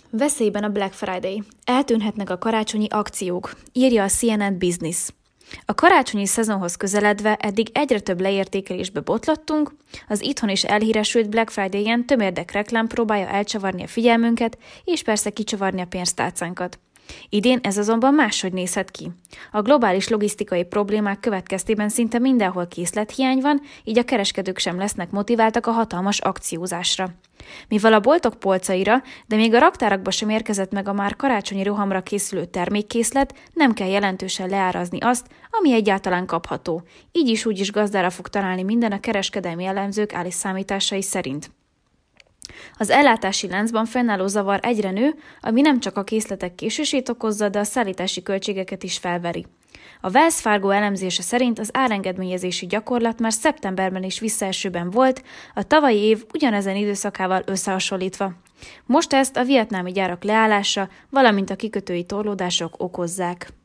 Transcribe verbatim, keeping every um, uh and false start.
Veszélyben a Black Friday. Eltűnhetnek a karácsonyi akciók, írja a C N N Business. A karácsonyi szezonhoz közeledve eddig egyre több leértékelésbe botlottunk, az itthon is elhíresült Black Friday-en tömérdek reklám próbálja elcsavarni a figyelmünket, és persze kicsavarni a pénztárcánkat. Idén ez azonban máshogy nézhet ki. A globális logisztikai problémák következtében szinte mindenhol készlethiány van, így a kereskedők sem lesznek motiváltak a hatalmas akciózásra. Mivel a boltok polcaira, de még a raktárakba sem érkezett meg a már karácsonyi rohamra készülő termékkészlet, nem kell jelentősen leárazni azt, ami egyáltalán kapható. Így is úgy is gazdára fog találni minden a kereskedelmi elemzők állás számításai szerint. Az ellátási láncban fennálló zavar egyre nő, ami nem csak a készletek késését okozza, de a szállítási költségeket is felveri. A Wells Fargo elemzése szerint az árengedményezési gyakorlat már szeptemberben is visszaesőben volt, a tavalyi év ugyanezen időszakával összehasonlítva. Most ezt a vietnámi gyárak leállása, valamint a kikötői torlódások okozzák.